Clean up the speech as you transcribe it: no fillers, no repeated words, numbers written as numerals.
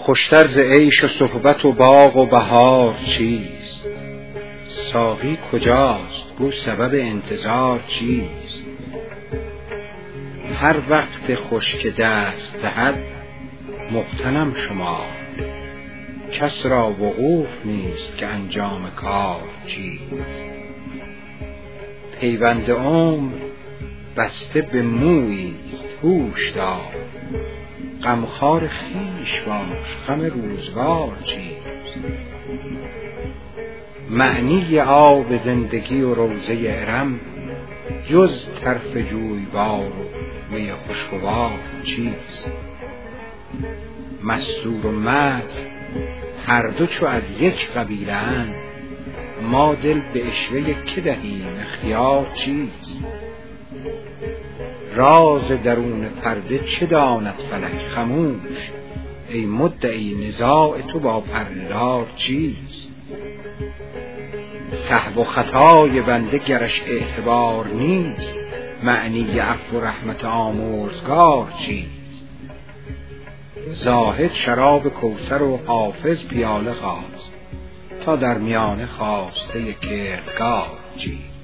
خوشتر ز عیش و صحبت و باغ و بهار چیست؟ ساقی کجاست؟ گو سبب انتظار چیست؟ هر وقت خوش که دست دهد مغتنم شمار، کس را وقوف نیست که انجام کار چیست؟ پیوند عمر بسته به موییست هوش دار، غمخوار خویش باش غم روزگار چیست؟ معنی آب زندگی و روضه ارم جز طرف جویبار و می خوشگوار چیست؟ مستور و مست هر دو چو از یک قبیله اند، ما دل به عشوه که دهیم اختیار چیست؟ راز درون پرده چه داند فلک خموش، ای مدعی نزاع تو با پرده دار چیست؟ سهو و خطای بنده گرش اعتبار نیست، معنی عفو و رحمت آمرزگار چیست؟ زاهد شراب کوثر و حافظ پیاله خواست، تا در میانه خواسته کردگار چیست؟